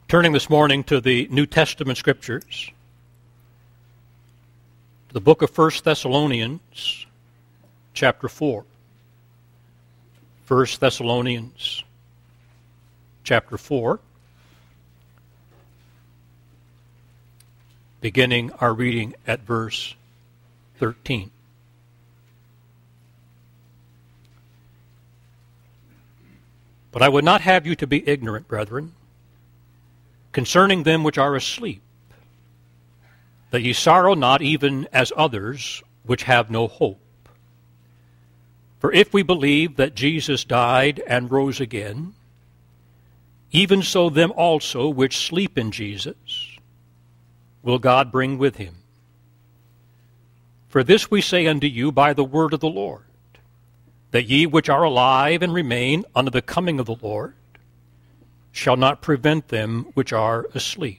Turning this morning to the New Testament Scriptures, the book of 1 Thessalonians, chapter 4. 1 Thessalonians, chapter 4, beginning our reading at verse 13. But I would not have you to be ignorant, brethren, concerning them which are asleep, that ye sorrow not even as others which have no hope. For if we believe that Jesus died and rose again, even so them also which sleep in Jesus will God bring with him. For this we say unto you by the word of the Lord, that ye which are alive and remain unto the coming of the Lord shall not prevent them which are asleep.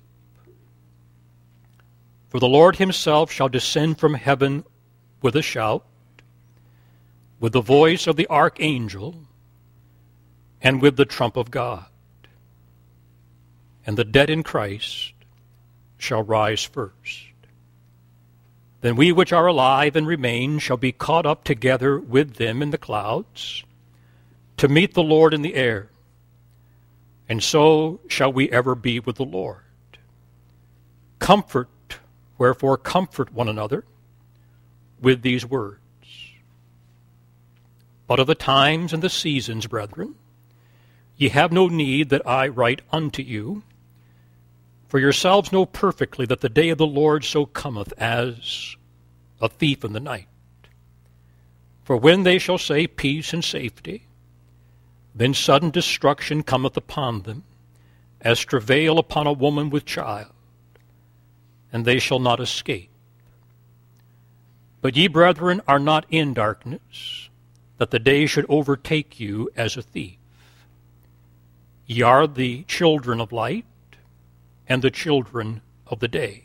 For the Lord himself shall descend from heaven with a shout, with the voice of the archangel, and with the trump of God. And the dead in Christ shall rise first. Then we which are alive and remain shall be caught up together with them in the clouds, to meet the Lord in the air. And so shall we ever be with the Lord. Wherefore comfort one another with these words. But of the times and the seasons, brethren, ye have no need that I write unto you, for yourselves know perfectly that the day of the Lord so cometh as a thief in the night. For when they shall say peace and safety, then sudden destruction cometh upon them, as travail upon a woman with child, and they shall not escape. But ye, brethren, are not in darkness, that the day should overtake you as a thief. Ye are the children of light, and the children of the day.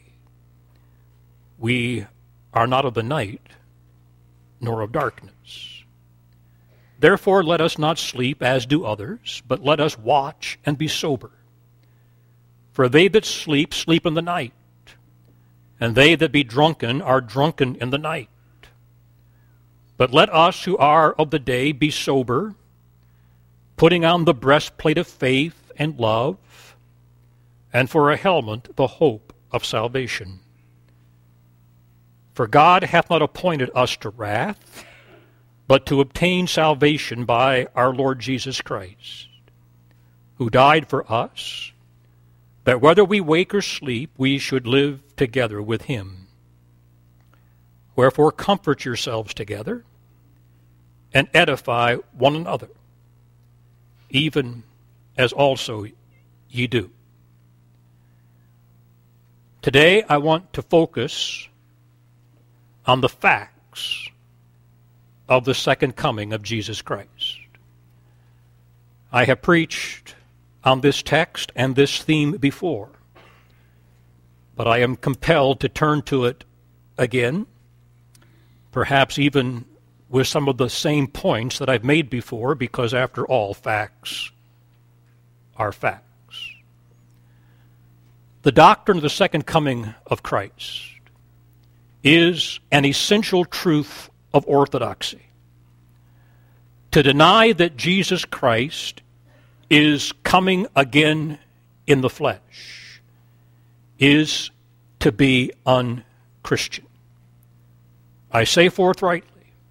We are not of the night, nor of darkness. Therefore let us not sleep as do others, but let us watch and be sober. For they that sleep, sleep in the night, and they that be drunken are drunken in the night. But let us who are of the day be sober, putting on the breastplate of faith and love, and for a helmet the hope of salvation. For God hath not appointed us to wrath, but to obtain salvation by our Lord Jesus Christ, who died for us, that whether we wake or sleep, we should live together with him. Wherefore comfort yourselves together, and edify one another, even as also ye do. Today I want to focus on the facts of the second coming of Jesus Christ. I have preached on this text and this theme before, but I am compelled to turn to it again, perhaps even with some of the same points that I've made before, because after all, facts are facts. The doctrine of the second coming of Christ is an essential truth of orthodoxy. To deny that Jesus Christ is coming again in the flesh is to be unchristian. I say forthrightly,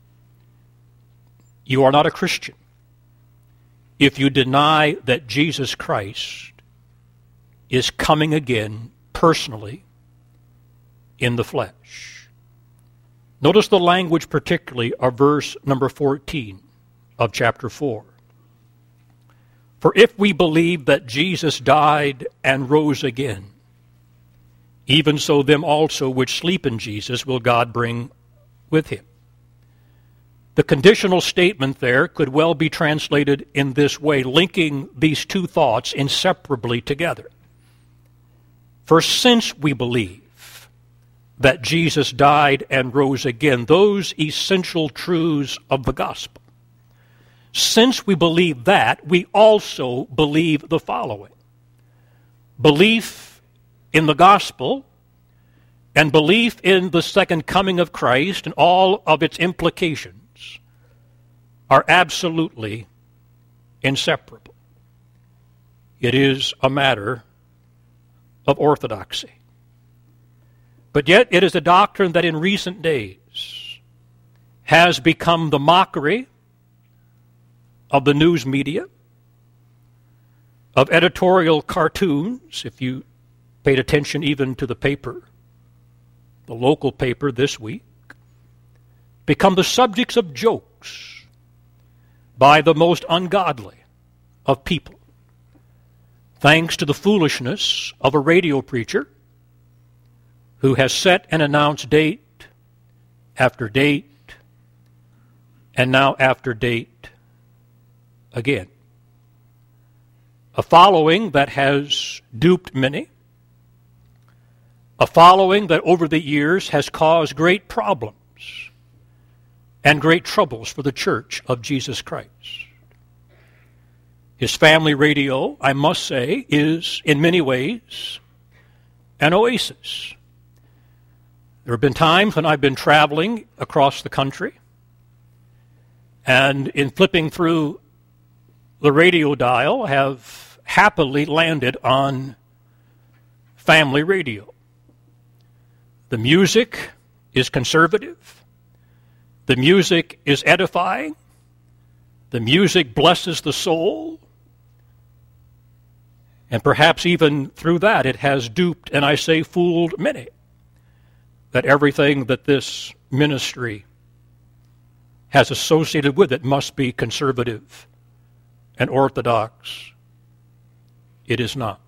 you are not a Christian if you deny that Jesus Christ is coming again personally in the flesh. Notice the language particularly of verse number 14 of chapter 4. For if we believe that Jesus died and rose again, even so them also which sleep in Jesus will God bring with him. The conditional statement there could well be translated in this way, linking these two thoughts inseparably together. For since we believe that Jesus died and rose again, those essential truths of the gospel, since we believe that, we also believe the following: belief in the gospel and belief in the second coming of Christ and all of its implications are absolutely inseparable. It is a matter of orthodoxy. But yet it is a doctrine that in recent days has become the mockery of the news media, of editorial cartoons, if you paid attention even to the paper, the local paper this week, become the subjects of jokes by the most ungodly of people, thanks to the foolishness of a radio preacher who has set and announced date after date and now after date again. A following that has duped many, a following that over the years has caused great problems and great troubles for the Church of Jesus Christ. His family radio, I must say, is in many ways an oasis. There have been times when I've been traveling across the country, and in flipping through the radio dial, have happily landed on family radio. The music is conservative. The music is edifying. The music blesses the soul. And perhaps even through that it has duped, and I say fooled, many, that everything that this ministry has associated with it must be conservative and orthodox. It is not.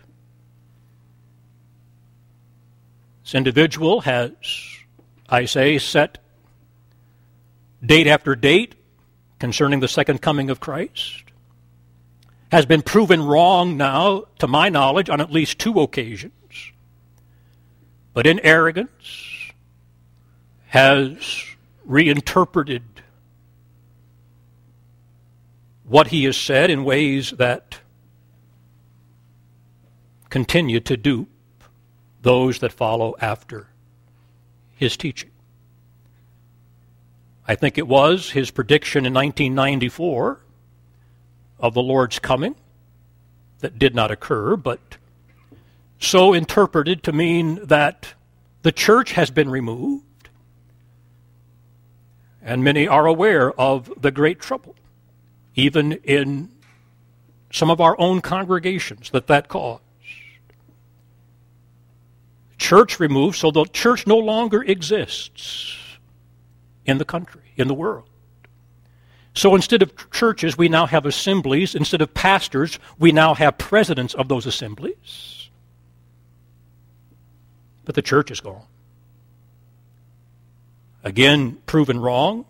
This individual has, I say, set date after date concerning the second coming of Christ, has been proven wrong now, to my knowledge, on at least 2 occasions, but in arrogance has reinterpreted what he has said in ways that continue to dupe those that follow after his teaching. I think it was his prediction in 1994 of the Lord's coming that did not occur, but so interpreted to mean that the church has been removed, and many are aware of the great trouble, even in some of our own congregations, that caused. Church removed, so the church no longer exists in the country, in the world. So instead of churches, we now have assemblies. Instead of pastors, we now have presidents of those assemblies. But the church is gone. Again, proven wrong.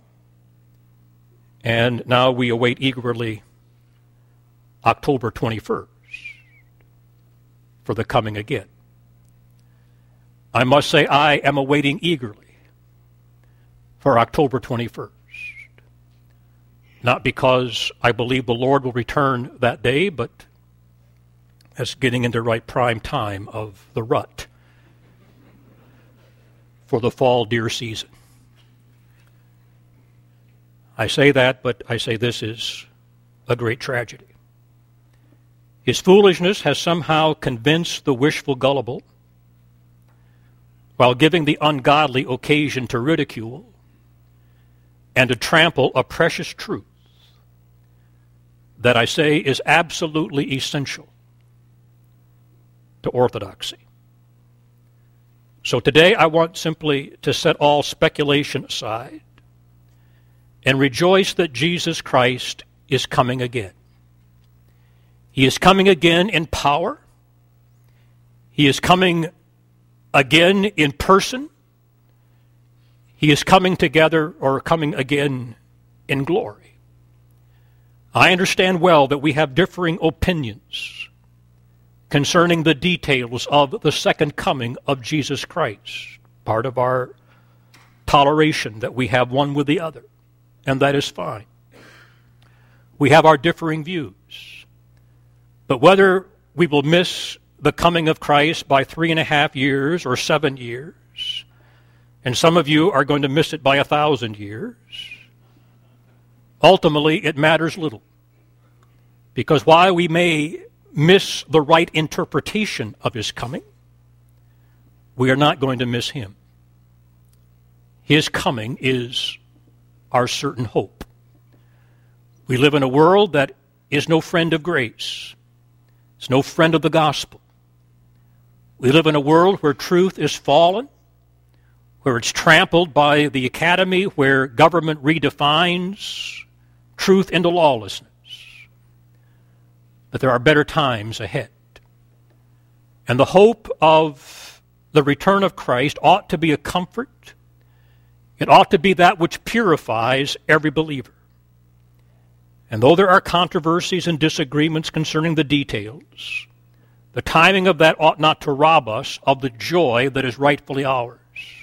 And now we await eagerly October 21st for the coming again. I must say I am awaiting eagerly for October 21st. Not because I believe the Lord will return that day, but as getting into right prime time of the rut for the fall deer season. I say that, but I say this is a great tragedy. His foolishness has somehow convinced the wishful gullible, while giving the ungodly occasion to ridicule and to trample a precious truth that I say is absolutely essential to orthodoxy. So today I want simply to set all speculation aside and rejoice that Jesus Christ is coming again. He is coming again in power. He is coming again in person. He is coming together or coming again in glory. I understand well that we have differing opinions concerning the details of the second coming of Jesus Christ. Part of our toleration that we have one with the other, and that is fine. We have our differing views. But whether we will miss the coming of Christ by 3.5 years or 7 years, and some of you are going to miss it by 1,000 years, ultimately it matters little. Because while we may miss the right interpretation of his coming, we are not going to miss him. His coming is our certain hope. We live in a world that is no friend of grace. It's no friend of the gospel. We live in a world where truth is fallen, where it's trampled by the academy, where government redefines truth into lawlessness. But there are better times ahead. And the hope of the return of Christ ought to be a comfort. It ought to be that which purifies every believer. And though there are controversies and disagreements concerning the details, the timing of that ought not to rob us of the joy that is rightfully ours.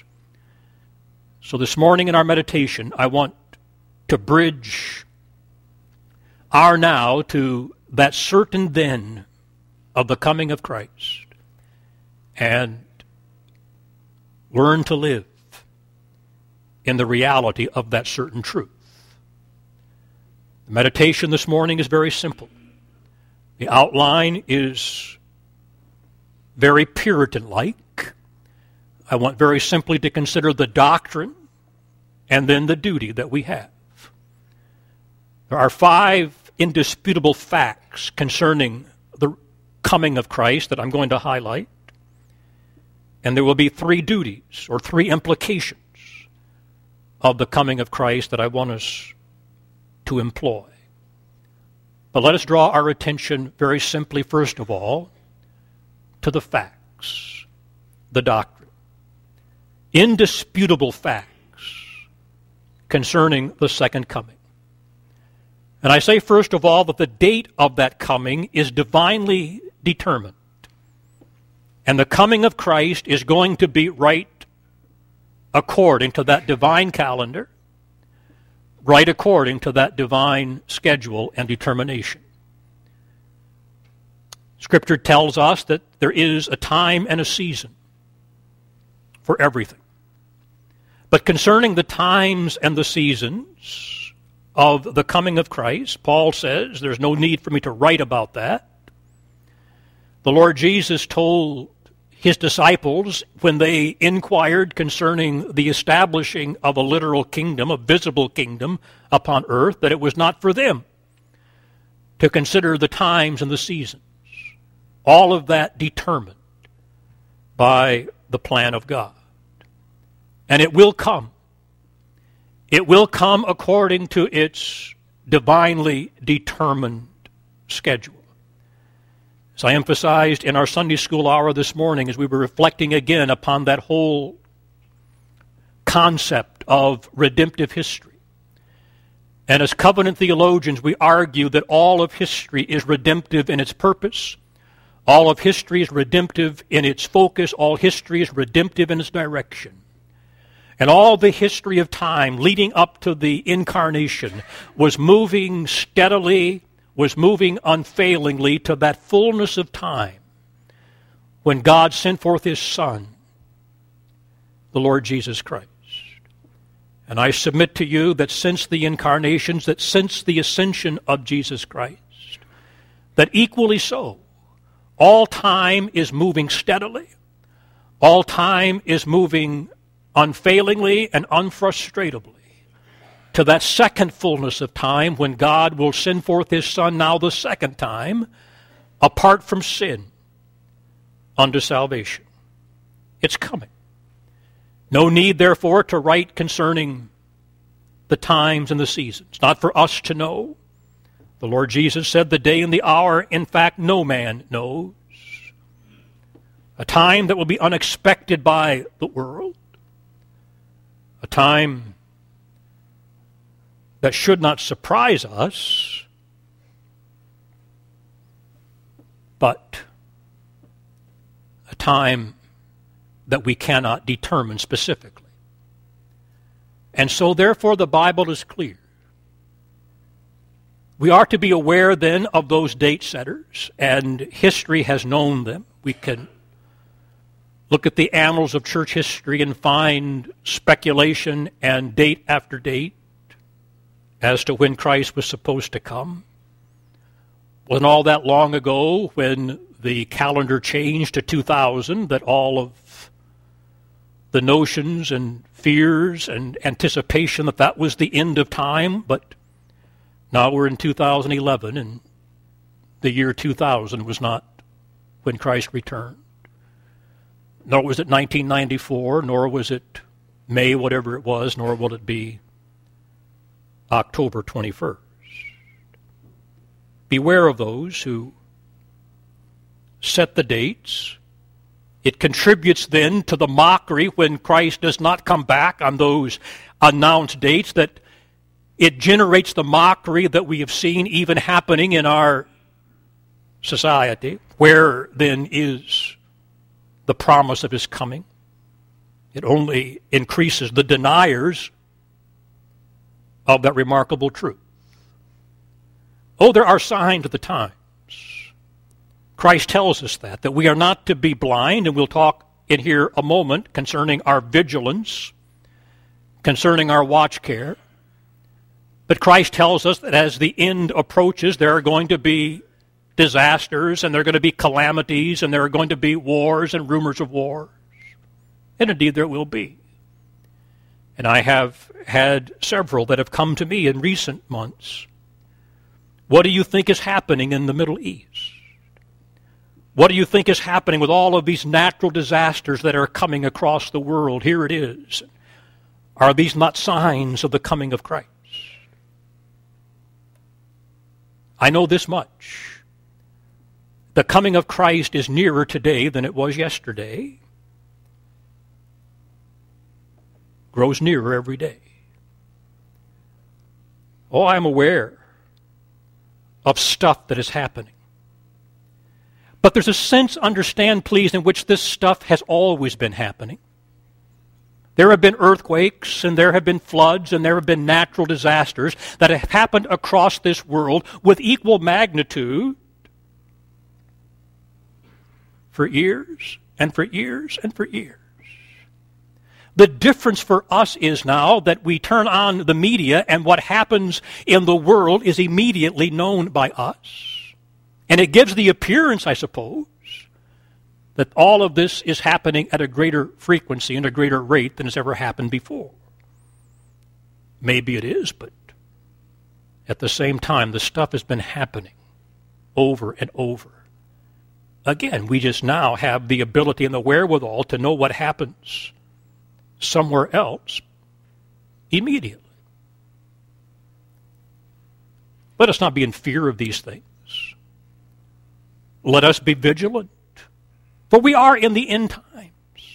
So this morning in our meditation, I want to bridge our now to that certain then of the coming of Christ and learn to live in the reality of that certain truth. The meditation this morning is very simple. The outline is very Puritan-like. I want very simply to consider the doctrine and then the duty that we have. There are 5 indisputable facts concerning the coming of Christ that I'm going to highlight. And there will be 3 duties or 3 implications of the coming of Christ that I want us to employ. But let us draw our attention very simply, first of all, to the facts, the doctrine. Indisputable facts concerning the second coming. And I say, first of all, that the date of that coming is divinely determined. And the coming of Christ is going to be right according to that divine calendar, right according to that divine schedule and determination. Scripture tells us that there is a time and a season for everything. But concerning the times and the seasons of the coming of Christ, Paul says there's no need for me to write about that. The Lord Jesus told his disciples when they inquired concerning the establishing of a literal kingdom, a visible kingdom upon earth, that it was not for them to consider the times and the seasons. All of that determined by the plan of God. And it will come. It will come according to its divinely determined schedule. As I emphasized in our Sunday school hour this morning, as we were reflecting again upon that whole concept of redemptive history. And as covenant theologians, we argue that all of history is redemptive in its purpose. All of history is redemptive in its focus. All history is redemptive in its direction. And all the history of time leading up to the incarnation was moving steadily, was moving unfailingly to that fullness of time when God sent forth his Son, the Lord Jesus Christ. And I submit to you that since the incarnations, that since the ascension of Jesus Christ, that equally so, all time is moving steadily, all time is moving unfailingly and unfrustratably to that second fullness of time when God will send forth his Son now the second time, apart from sin, unto salvation. It's coming. No need, therefore, to write concerning the times and the seasons. Not for us to know. The Lord Jesus said the day and the hour, in fact, no man knows. A time that will be unexpected by the world. A time that should not surprise us, but a time that we cannot determine specifically. And so, therefore, the Bible is clear. We are to be aware then of those date setters, and history has known them. We can look at the annals of church history and find speculation and date after date as to when Christ was supposed to come. Wasn't all that long ago when the calendar changed to 2000 that all of the notions and fears and anticipation that was the end of time, but now we're in 2011, and the year 2000 was not when Christ returned. Nor was it 1994, nor was it May, whatever it was, nor will it be October 21st. Beware of those who set the dates. It contributes then to the mockery when Christ does not come back on those announced dates, that it generates the mockery that we have seen even happening in our society. Where then is the promise of his coming? It only increases the deniers of that remarkable truth. Oh, there are signs of the times. Christ tells us that we are not to be blind, and we'll talk in here a moment concerning our vigilance, concerning our watch care. But Christ tells us that as the end approaches, there are going to be disasters, and there are going to be calamities, and there are going to be wars and rumors of wars. And indeed there will be. And I have had several that have come to me in recent months. What do you think is happening in the Middle East? What do you think is happening with all of these natural disasters that are coming across the world? Here it is. Are these not signs of the coming of Christ? I know this much. The coming of Christ is nearer today than it was yesterday. Grows nearer every day. Oh, I'm aware of stuff that is happening. But there's a sense, understand please, in which this stuff has always been happening. There have been earthquakes, and there have been floods, and there have been natural disasters that have happened across this world with equal magnitude for years and for years and for years. The difference for us is now that we turn on the media, and what happens in the world is immediately known by us. And it gives the appearance, I suppose, that all of this is happening at a greater frequency and a greater rate than has ever happened before. Maybe it is, but at the same time, the stuff has been happening over and over. Again, we just now have the ability and the wherewithal to know what happens somewhere else immediately. Let us not be in fear of these things. Let us be vigilant. For we are in the end times.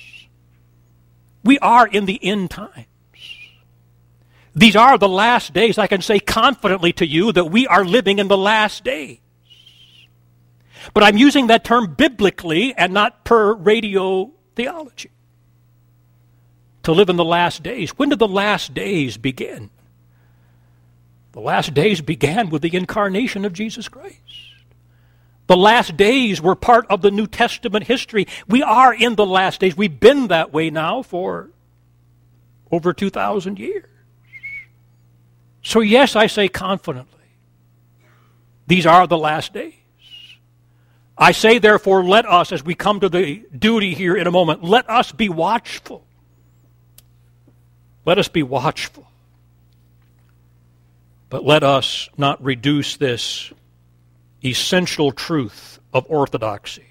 We are in the end times. These are the last days. I can say confidently to you that we are living in the last days. But I'm using that term biblically and not per radio theology. To live in the last days. When did the last days begin? The last days began with the incarnation of Jesus Christ. The last days were part of the New Testament history. We are in the last days. We've been that way now for over 2,000 years. So yes, I say confidently, these are the last days. I say, therefore, let us, as we come to the duty here in a moment, let us be watchful. Let us be watchful. But let us not reduce this essential truth of orthodoxy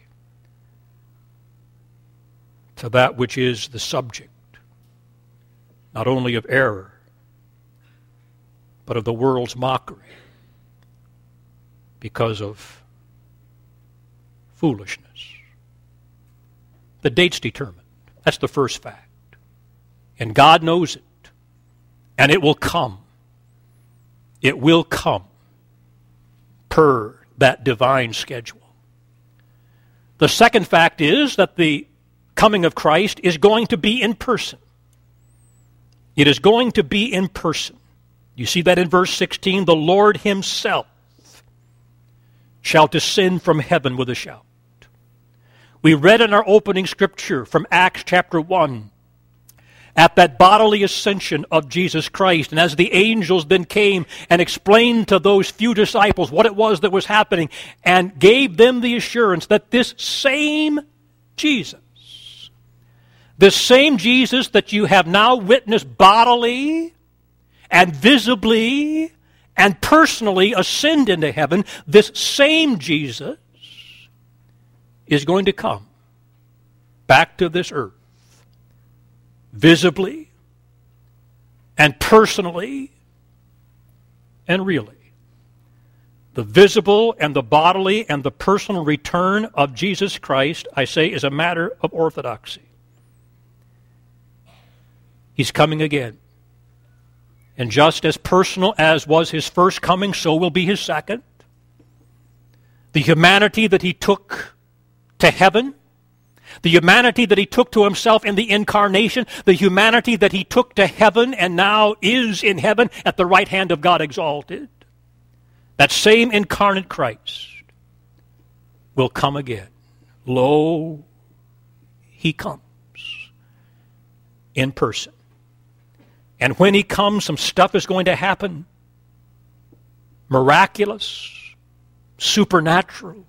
to that which is the subject, not only of error, but of the world's mockery because of foolishness. The date's determined. That's the first fact. And God knows it. And it will come. It will come per that divine schedule. The second fact is that the coming of Christ is going to be in person. It is going to be in person. You see that in verse 16, the Lord himself shall descend from heaven with a shout. We read in our opening scripture from Acts chapter 1, at that bodily ascension of Jesus Christ, and as the angels then came and explained to those few disciples what it was that was happening, and gave them the assurance that this same Jesus that you have now witnessed bodily and visibly and personally ascend into heaven, this same Jesus is going to come back to this earth, visibly and personally and really. The visible and the bodily and the personal return of Jesus Christ, I say, is a matter of orthodoxy. He's coming again. And just as personal as was his first coming, so will be his second. The humanity that he took to heaven, the humanity that he took to himself in the incarnation, the humanity that he took to heaven and now is in heaven at the right hand of God exalted, that same incarnate Christ will come again. Lo, he comes in person. And when he comes, some stuff is going to happen. Miraculous, supernatural,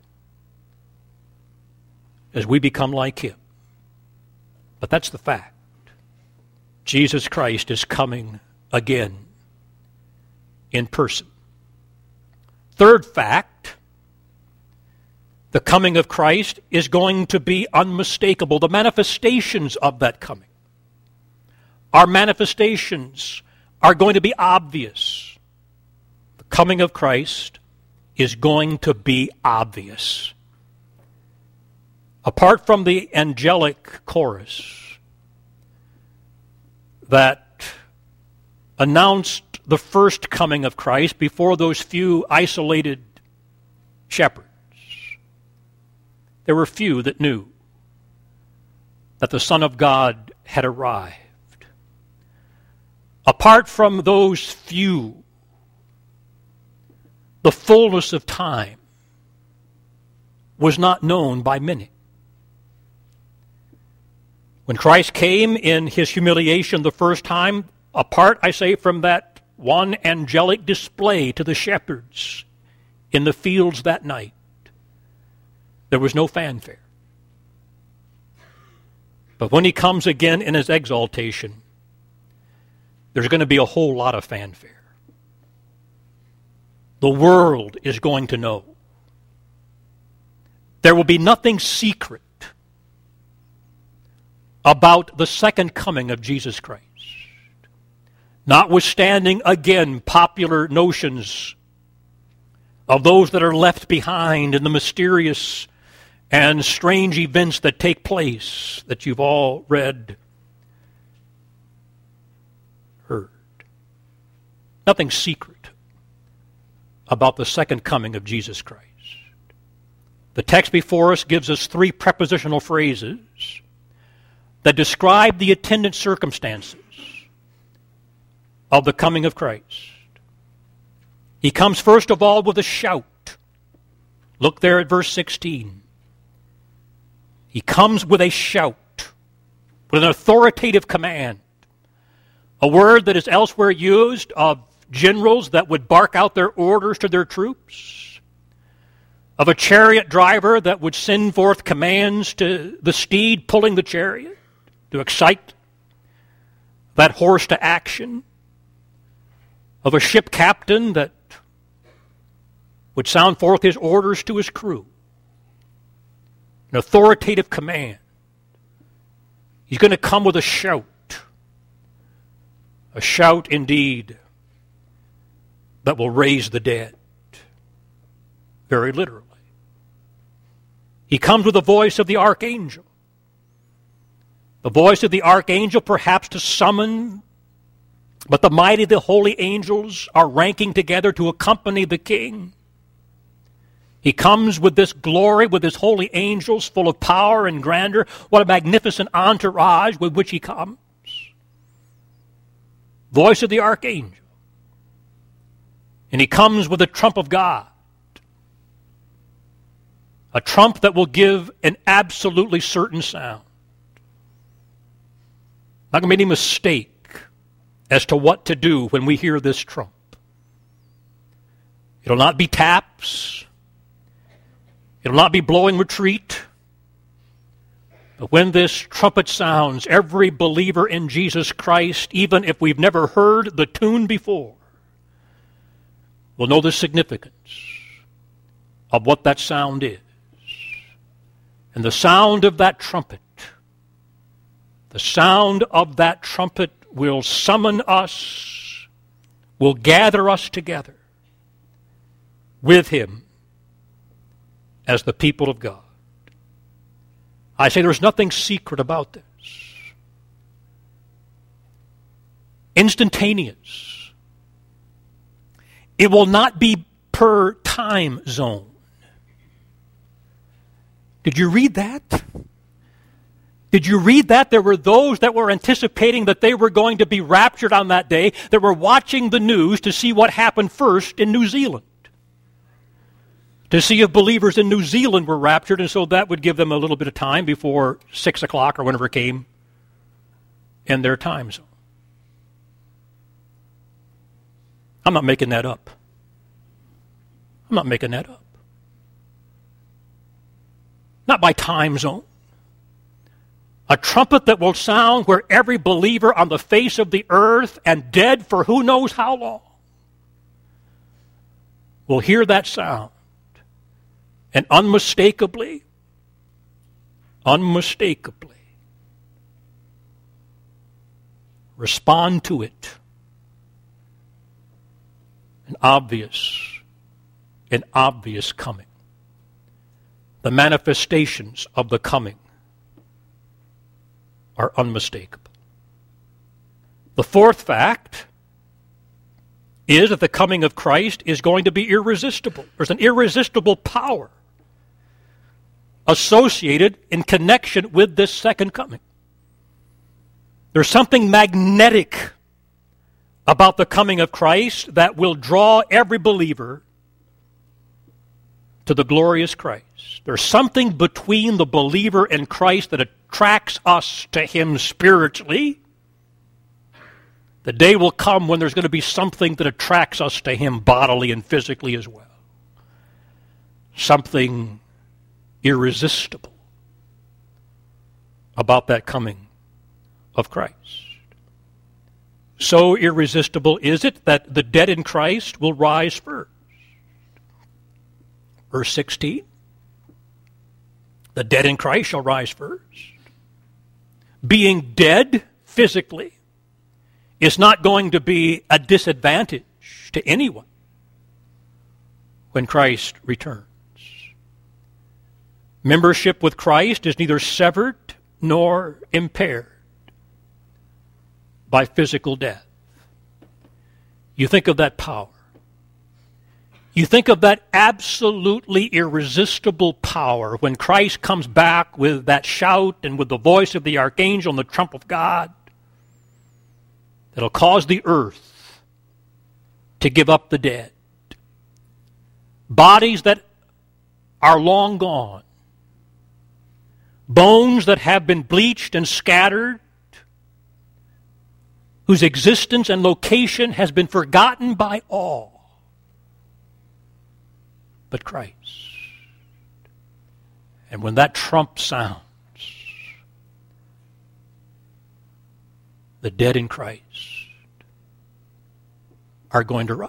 as we become like him. But that's the fact. Jesus Christ is coming again in person. Third fact, the coming of Christ is going to be unmistakable. The manifestations of that coming. Our manifestations are going to be obvious. The coming of Christ is going to be obvious. Apart from the angelic chorus that announced the first coming of Christ before those few isolated shepherds, there were few that knew that the Son of God had arrived. Apart from those few, the fullness of time was not known by many. When Christ came in his humiliation the first time, apart, I say, from that one angelic display to the shepherds in the fields that night, there was no fanfare. But when he comes again in his exaltation, there's going to be a whole lot of fanfare. The world is going to know. There will be nothing secret about the second coming of Jesus Christ. Notwithstanding, again, popular notions of those that are left behind in the mysterious and strange events that take place that you've all read, heard. Nothing secret about the second coming of Jesus Christ. The text before us gives us three prepositional phrases that describe the attendant circumstances of the coming of Christ. He comes first of all with a shout. Look there at verse 16. He comes with a shout, with an authoritative command. A word that is elsewhere used of generals that would bark out their orders to their troops, of a chariot driver that would send forth commands to the steed pulling the chariot to excite that horse to action, of a ship captain that would sound forth his orders to his crew. An authoritative command. He's going to come with a shout. A shout indeed that will raise the dead. Very literally. He comes with the voice of the archangel. The voice of the archangel perhaps to summon, but the mighty, the holy angels are ranking together to accompany the king. He comes with this glory, with his holy angels full of power and grandeur. What a magnificent entourage with which he comes. Voice of the archangel. And he comes with the trump of God. A trump that will give an absolutely certain sound. Not going to be any mistake as to what to do when we hear this trump. It'll not be taps. It'll not be blowing retreat. But when this trumpet sounds, every believer in Jesus Christ, even if we've never heard the tune before, will know the significance of what that sound is. And the sound of that trumpet, will summon us, will gather us together with Him as the people of God. I say there's nothing secret about this. Instantaneous. It will not be per time zone. Did you read that? Did you read that? There were those that were anticipating that they were going to be raptured on that day, that were watching the news to see what happened first in New Zealand. To see if believers in New Zealand were raptured, and so that would give them a little bit of time before 6 o'clock or whenever it came in their time zone. I'm not making that up. Not by time zone. A trumpet that will sound where every believer on the face of the earth and dead for who knows how long will hear that sound and unmistakably respond to it. An obvious coming. The manifestations of the coming are unmistakable. The fourth fact is that the coming of Christ is going to be irresistible. There's an irresistible power associated in connection with this second coming. There's something magnetic about the coming of Christ that will draw every believer to the glorious Christ. There's something between the believer and Christ that attracts us to Him spiritually. The day will come when there's going to be something that attracts us to Him bodily and physically as well. Something irresistible about that coming of Christ. So irresistible is it that the dead in Christ will rise first. Verse 16, the dead in Christ shall rise first. Being dead physically is not going to be a disadvantage to anyone when Christ returns. Membership with Christ is neither severed nor impaired by physical death. You think of that power. You think of that absolutely irresistible power when Christ comes back with that shout and with the voice of the archangel and the trump of God that'll cause the earth to give up the dead. Bodies that are long gone. Bones that have been bleached and scattered, whose existence and location has been forgotten by all but Christ. And when that trump sounds, the dead in Christ are going to rise.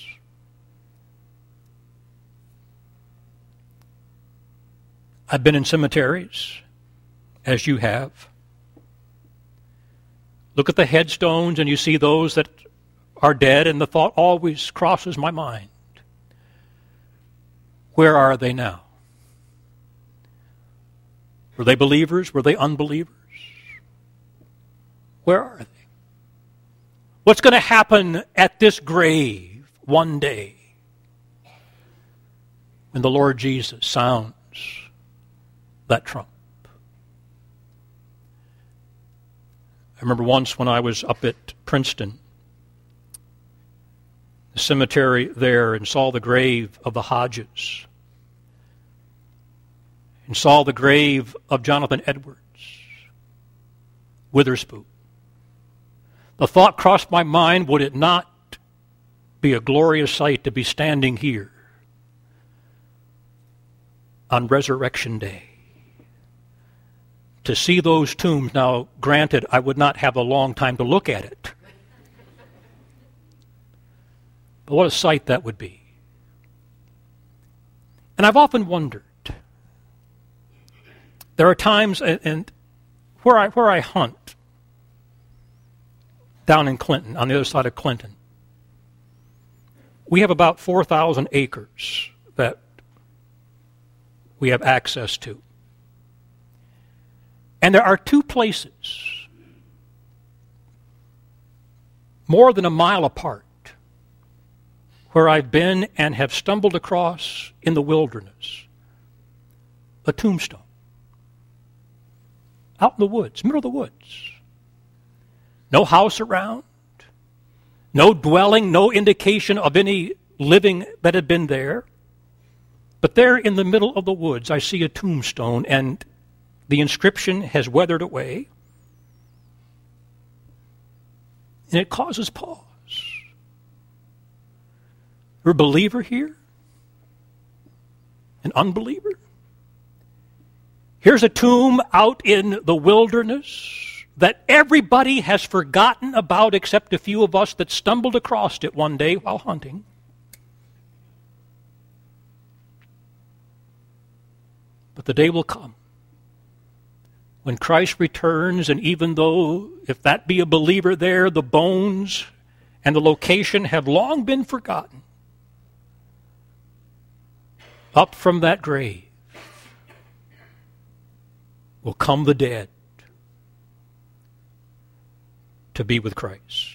I've been in cemeteries, as you have. Look at the headstones and you see those that are dead, and the thought always crosses my mind. Where are they now? Were they believers? Were they unbelievers? Where are they? What's going to happen at this grave one day when the Lord Jesus sounds that trump? I remember once when I was up at Princeton, the cemetery there, and saw the grave of the Hodges. and saw the grave of Jonathan Edwards, Witherspoon, the thought crossed my mind, would it not be a glorious sight to be standing here on Resurrection Day? To see those tombs. Now, granted, I would not have a long time to look at it. But what a sight that would be. And I've often wondered, there are times and where I hunt down in Clinton, on the other side of Clinton, we have about 4,000 acres that we have access to. And there are two places more than a mile apart where I've been and have stumbled across in the wilderness a tombstone. Out in the woods, middle of the woods. No house around, no dwelling, no indication of any living that had been there. But there in the middle of the woods, I see a tombstone, and the inscription has weathered away, and it causes pause. You're a believer here? An unbeliever? Here's a tomb out in the wilderness that everybody has forgotten about except a few of us that stumbled across it one day while hunting. But the day will come when Christ returns, and even though, if that be a believer there, the bones and the location have long been forgotten, up from that grave will come the dead to be with Christ.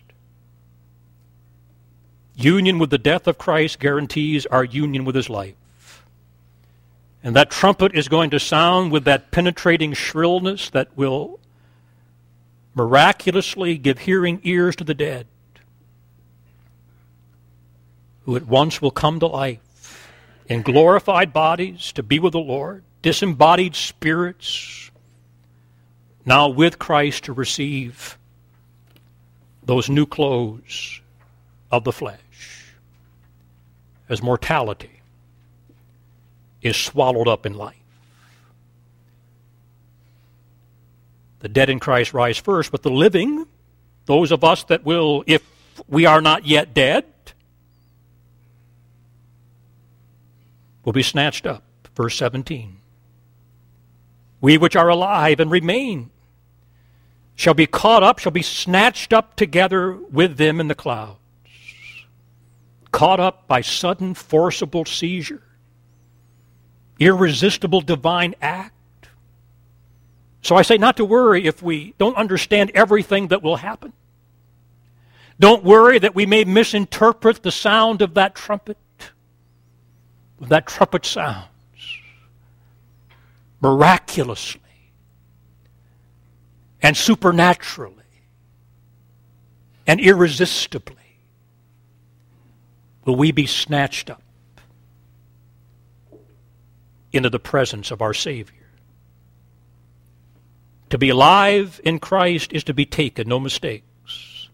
Union with the death of Christ guarantees our union with his life. And that trumpet is going to sound with that penetrating shrillness that will miraculously give hearing ears to the dead, who at once will come to life in glorified bodies to be with the Lord, disembodied spirits, now with Christ to receive those new clothes of the flesh, as mortality is swallowed up in life. The dead in Christ rise first, but the living, those of us that will, if we are not yet dead, will be snatched up. Verse 17. We which are alive and remain shall be caught up, shall be snatched up together with them in the clouds. Caught up by sudden forcible seizure. Irresistible divine act. So I say not to worry if we don't understand everything that will happen. Don't worry that we may misinterpret the sound of that trumpet. When that trumpet sounds, miraculously and supernaturally and irresistibly will we be snatched up into the presence of our Savior. To be alive in Christ is to be taken, no mistakes.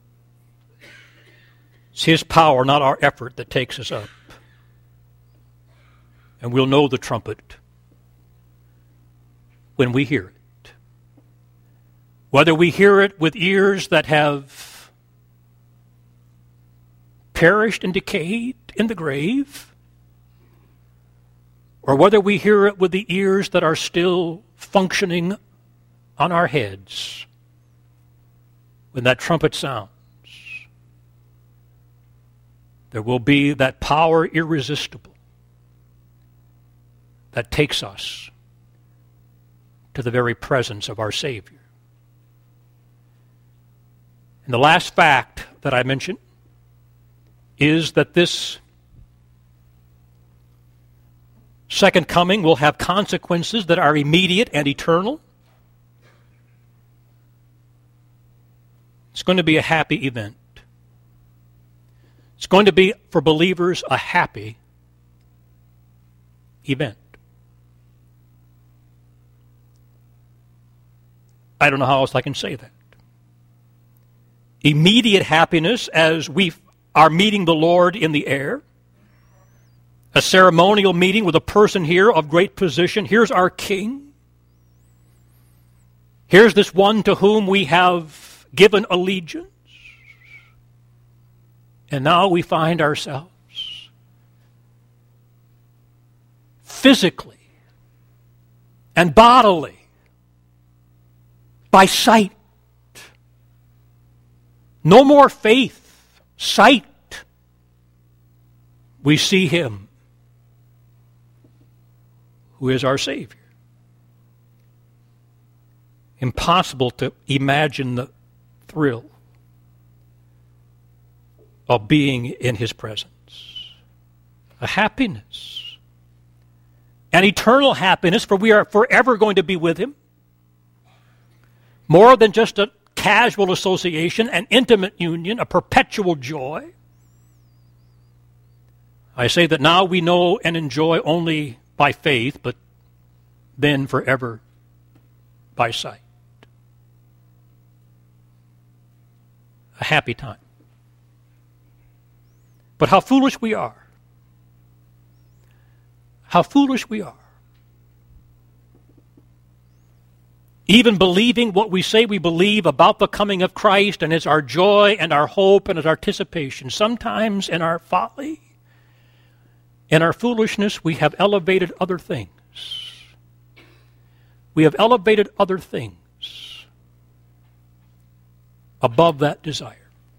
It's his power, not our effort, that takes us up. And we'll know the trumpet when we hear it. Whether we hear it with ears that have perished and decayed in the grave, or whether we hear it with the ears that are still functioning on our heads when that trumpet sounds, there will be that power irresistible that takes us to the very presence of our Savior. And the last fact that I mentioned is that this second coming will have consequences that are immediate and eternal. It's going to be a happy event. It's going to be, for believers, a happy event. I don't know how else I can say that. Immediate happiness as we are meeting the Lord in the air. A ceremonial meeting with a person here of great position. Here's our King. Here's this one to whom we have given allegiance. And now we find ourselves physically and bodily, by sight. No more faith, sight. We see Him who is our Savior. Impossible to imagine the thrill of being in His presence. A happiness. An eternal happiness, for we are forever going to be with Him. More than just a casual association, an intimate union, a perpetual joy. I say that now we know and enjoy only by faith, but then forever by sight. A happy time. But how foolish we are. How foolish we are. Even believing what we say we believe about the coming of Christ and as our joy and our hope and as our anticipation. Sometimes in our folly, in our foolishness, we have elevated other things. We have elevated other things above that desire.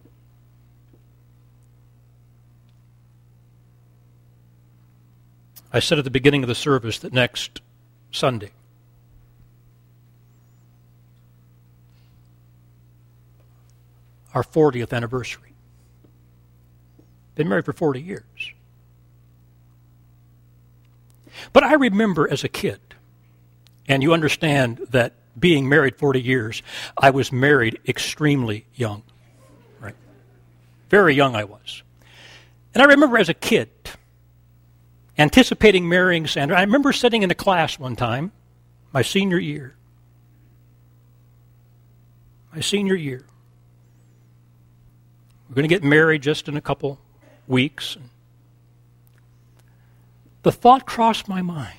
I said at the beginning of the service that next Sunday, our 40th anniversary. Been married for 40 years. But I remember as a kid, and you understand that being married 40 years, I was married extremely young. Right? Very young I was. And I remember as a kid, anticipating marrying Sandra. I remember sitting in a class one time, my senior year. My senior year. We're going to get married just in a couple weeks. The thought crossed my mind.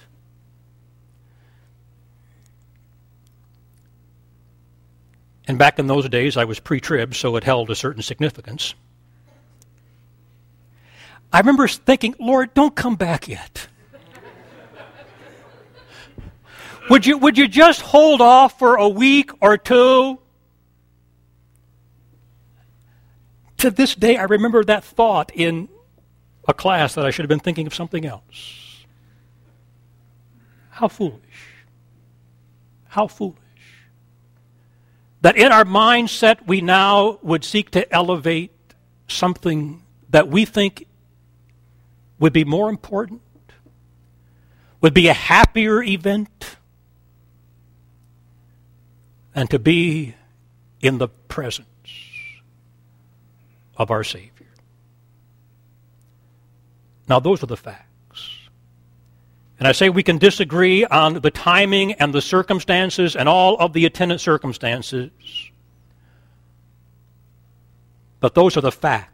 And back in those days, I was pre-trib, so it held a certain significance. I remember thinking, Lord, don't come back yet. Would you just hold off for a week or two? To this day, I remember that thought in a class that I should have been thinking of something else. How foolish. How foolish. That in our mindset, we now would seek to elevate something that we think would be more important, would be a happier event, than to be in the presence of our Savior. Now, those are the facts. And I say we can disagree on the timing and the circumstances and all of the attendant circumstances, but those are the facts.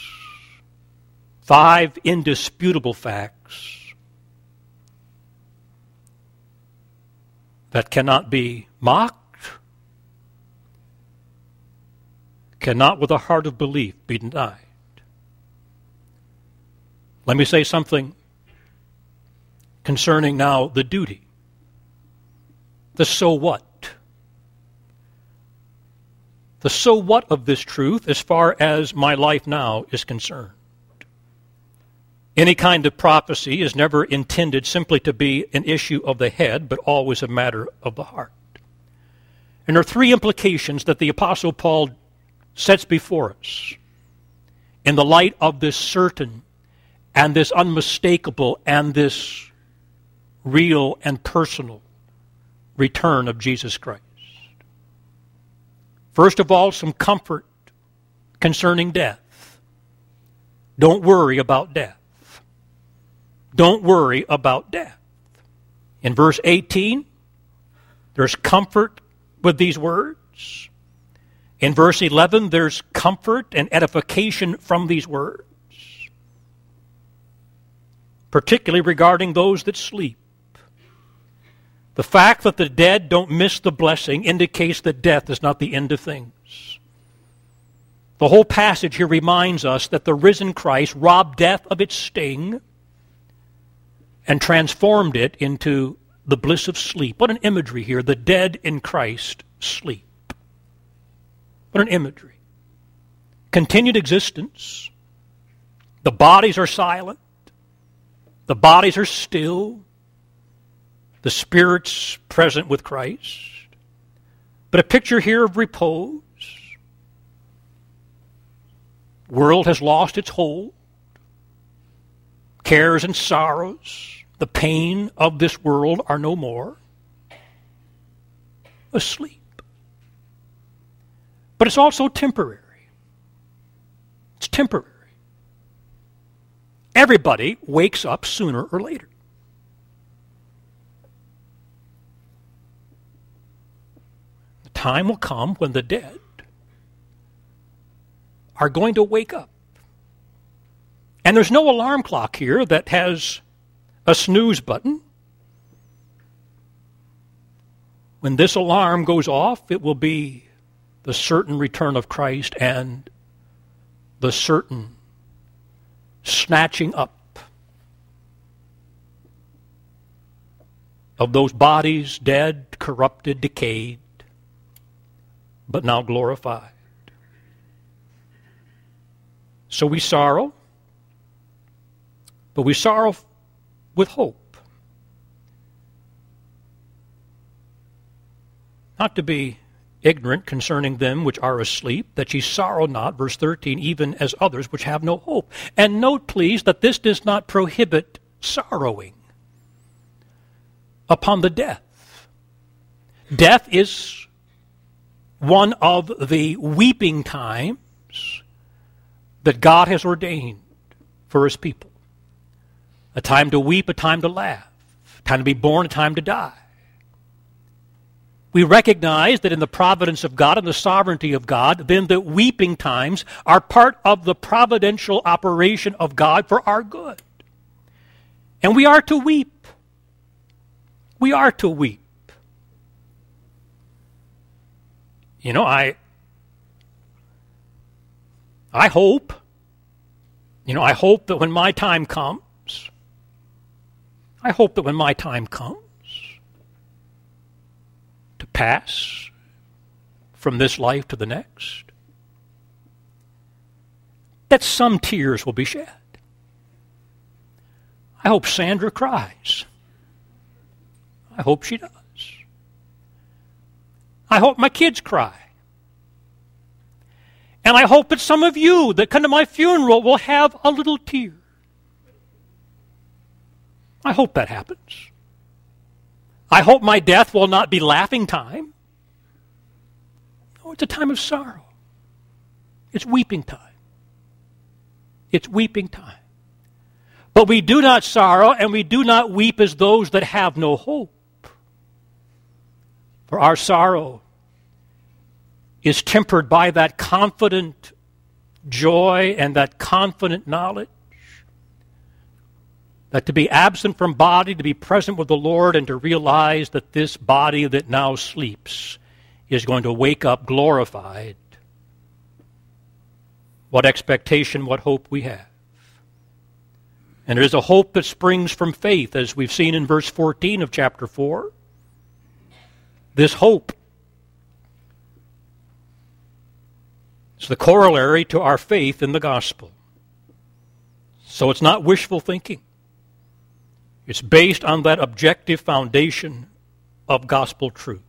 5 indisputable facts that cannot be mocked, cannot with a heart of belief be denied. Let me say something concerning now the duty, the so what. The so what of this truth as far as my life now is concerned. Any kind of prophecy is never intended simply to be an issue of the head, but always a matter of the heart. And there are 3 implications that the Apostle Paul sets before us in the light of this certain and this unmistakable and this real and personal return of Jesus Christ. First of all, some comfort concerning death. Don't worry about death. Don't worry about death. In verse 18, there's comfort with these words. In verse 11, there's comfort and edification from these words, particularly regarding those that sleep. The fact that the dead don't miss the blessing indicates that death is not the end of things. The whole passage here reminds us that the risen Christ robbed death of its sting and transformed it into the bliss of sleep. What an imagery here. The dead in Christ sleep. What an imagery. Continued existence. The bodies are silent. The bodies are still. The spirit's present with Christ. But a picture here of repose. World has lost its hold. Cares and sorrows, the pain of this world are no more. Asleep. But it's also temporary. It's temporary. Everybody wakes up sooner or later. The time will come when the dead are going to wake up. And there's no alarm clock here that has a snooze button. When this alarm goes off, it will be the certain return of Christ and the certain snatching up of those bodies, dead, corrupted, decayed, but now glorified. So we sorrow, but we sorrow with hope. Not to be ignorant concerning them which are asleep, that ye sorrow not, verse 13, even as others which have no hope. And note, please, that this does not prohibit sorrowing upon the death. Death is one of the weeping times that God has ordained for his people. A time to weep, a time to laugh, a time to be born, a time to die. We recognize that in the providence of God and the sovereignty of God, then the weeping times are part of the providential operation of God for our good. And we are to weep. We are to weep. You know, I hope, I hope that when my time comes, to pass from this life to the next, that some tears will be shed. I hope Sandra cries. I hope she does. I hope my kids cry. And I hope that some of you that come to my funeral will have a little tear. I hope that happens. I hope my death will not be laughing time. No, it's a time of sorrow. It's weeping time. It's weeping time. But we do not sorrow and we do not weep as those that have no hope. For our sorrow is tempered by that confident joy and that confident knowledge that to be absent from body, to be present with the Lord, and to realize that this body that now sleeps is going to wake up glorified. What expectation, what hope we have. And there is a hope that springs from faith, as we've seen in verse 14 of chapter 4. This hope is the corollary to our faith in the gospel. So it's not wishful thinking. It's based on that objective foundation of gospel truth.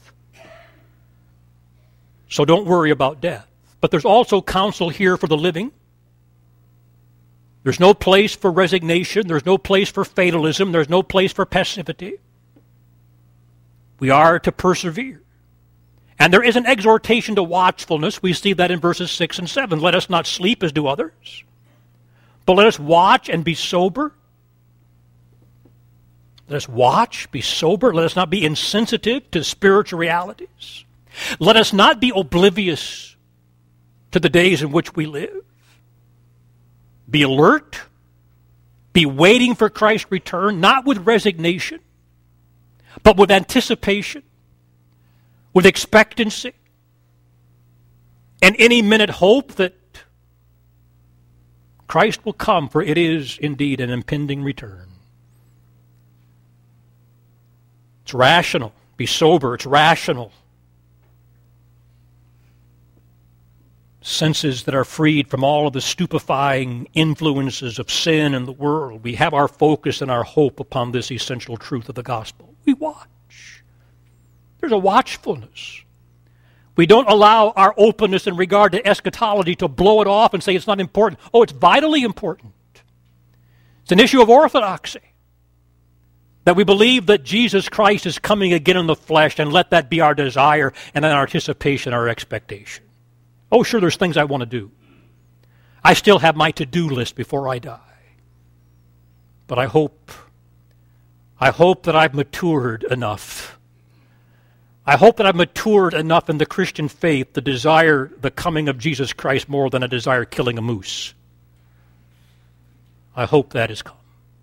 So don't worry about death. But there's also counsel here for the living. There's no place for resignation. There's no place for fatalism. There's no place for passivity. We are to persevere. And there is an exhortation to watchfulness. We see that in verses 6 and 7. Let us not sleep as do others, but let us watch and be sober. Let us watch, be sober. Let us not be insensitive to spiritual realities. Let us not be oblivious to the days in which we live. Be alert. Be waiting for Christ's return, not with resignation, but with anticipation, with expectancy, and any minute hope that Christ will come, for it is indeed an impending return. It's rational. Be sober. It's rational. Senses that are freed from all of the stupefying influences of sin in the world. We have our focus and our hope upon this essential truth of the gospel. We watch. There's a watchfulness. We don't allow our openness in regard to eschatology to blow it off and say it's not important. Oh, it's vitally important. It's an issue of orthodoxy. That we believe that Jesus Christ is coming again in the flesh, and let that be our desire and our anticipation, our expectation. Oh, sure, there's things I want to do. I still have my to-do list before I die. But I hope that I've matured enough. I hope that I've matured enough in the Christian faith to desire the coming of Jesus Christ more than I desire killing a moose. I hope that has come.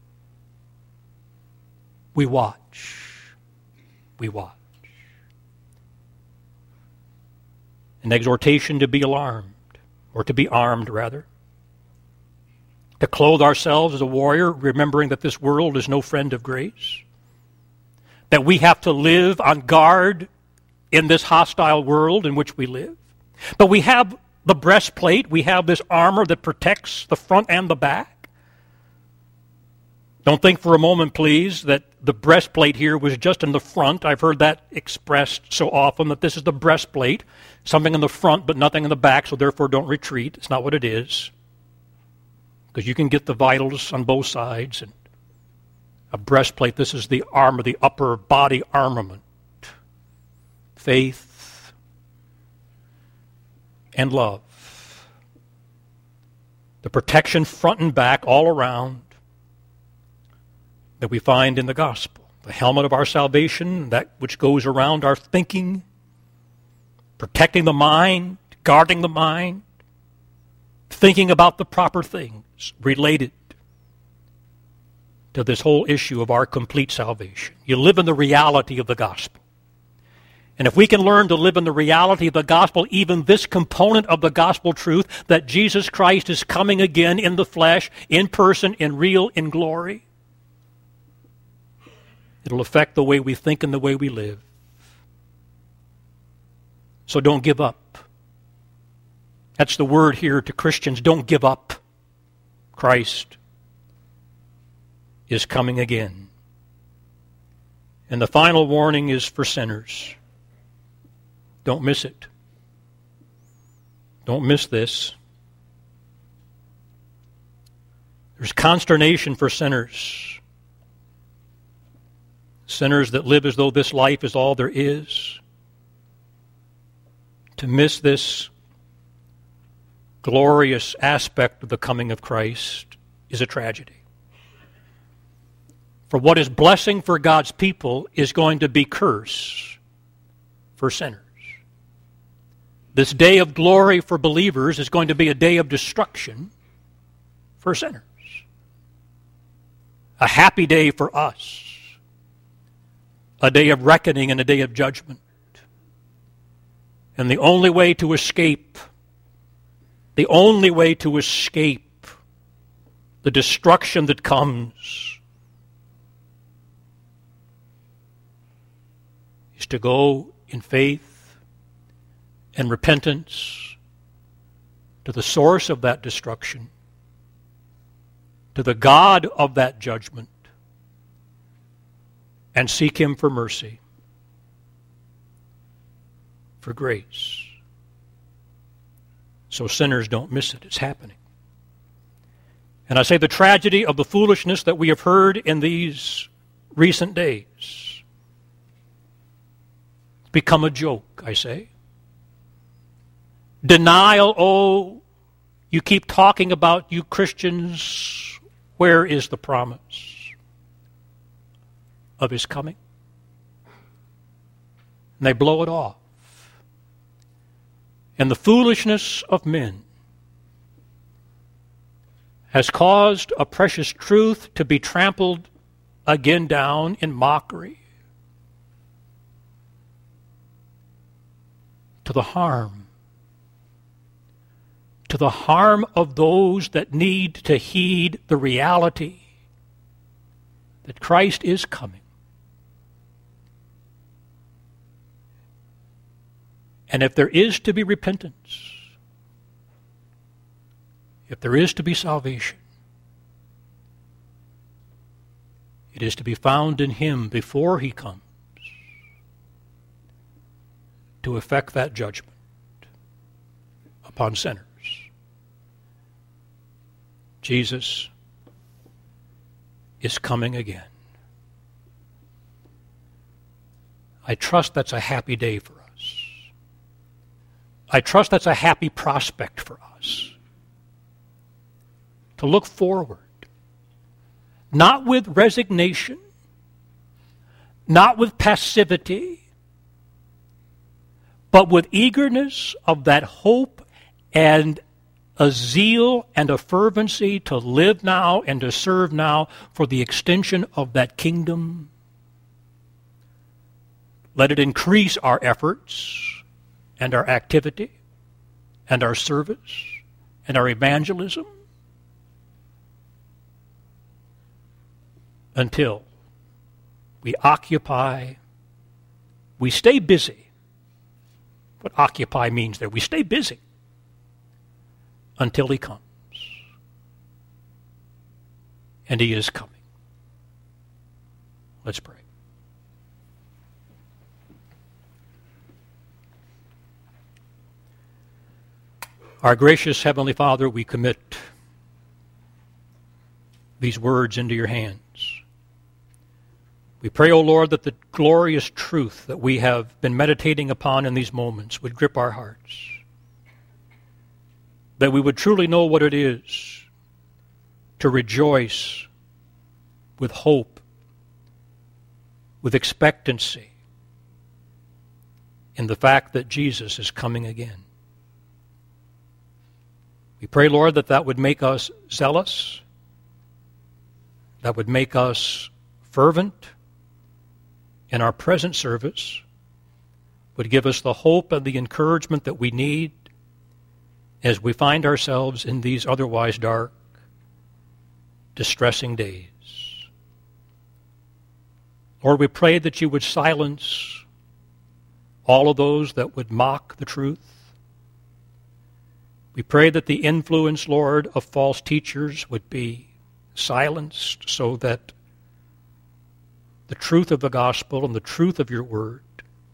We watch. We watch. An exhortation to be alarmed, or to be armed, rather. To clothe ourselves as a warrior, remembering that this world is no friend of grace. That we have to live on guard in this hostile world in which we live. But we have the breastplate, we have this armor that protects the front and the back. Don't think for a moment, please, that the breastplate here was just in the front. I've heard that expressed so often, that this is the breastplate, something in the front but nothing in the back, so therefore don't retreat. It's not what it is. Because you can get the vitals on both sides. And a breastplate, this is the armor, the upper body armament. Faith and love. The protection front and back all around that we find in the gospel. The helmet of our salvation, that which goes around our thinking, protecting the mind, guarding the mind, thinking about the proper things related to this whole issue of our complete salvation. You live in the reality of the gospel. And if we can learn to live in the reality of the gospel, even this component of the gospel truth, that Jesus Christ is coming again in the flesh, in person, in real, in glory, it'll affect the way we think and the way we live. So don't give up. That's the word here to Christians. Don't give up. Christ is coming again. And the final warning is for sinners. Don't miss it. Don't miss this. There's consternation for sinners. Sinners that live as though this life is all there is. To miss this glorious aspect of the coming of Christ is a tragedy. For what is blessing for God's people is going to be curse for sinners. This day of glory for believers is going to be a day of destruction for sinners. A happy day for us. A day of reckoning and a day of judgment. And the only way to escape the destruction that comes is to go in faith and repentance to the source of that destruction, to the God of that judgment, and seek Him for mercy, for grace. So sinners don't miss it. It's happening. And I say the tragedy of the foolishness that we have heard in these recent days. It's become a joke, I say. Denial, oh, you keep talking about you Christians, where is the promise? of his coming. And they blow it off. And the foolishness of men has caused a precious truth to be trampled again down in mockery, to the harm of those that need to heed the reality that Christ is coming. And if there is to be repentance, if there is to be salvation, it is to be found in him before he comes to effect that judgment upon sinners. Jesus is coming again. I trust that's a happy day for us. I trust that's a happy prospect for us. To look forward, not with resignation, not with passivity, but with eagerness of that hope and a zeal and a fervency to live now and to serve now for the extension of that kingdom. Let it increase our efforts and our activity and our service and our evangelism until we occupy, we stay busy. What occupy means there, we stay busy until he comes. And he is coming. Let's pray. Our gracious Heavenly Father, we commit these words into your hands. We pray, O Lord, that the glorious truth that we have been meditating upon in these moments would grip our hearts. That we would truly know what it is to rejoice with hope, with expectancy in the fact that Jesus is coming again. We pray, Lord, that that would make us zealous, that would make us fervent in our present service, would give us the hope and the encouragement that we need as we find ourselves in these otherwise dark, distressing days. Lord, we pray that you would silence all of those that would mock the truth. We pray that the influence, Lord, of false teachers would be silenced so that the truth of the gospel and the truth of your word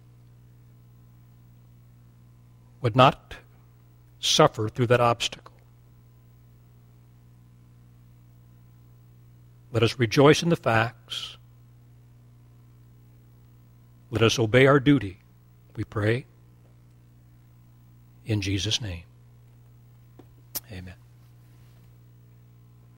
would not suffer through that obstacle. Let us rejoice in the facts. Let us obey our duty, we pray. In Jesus' name, amen.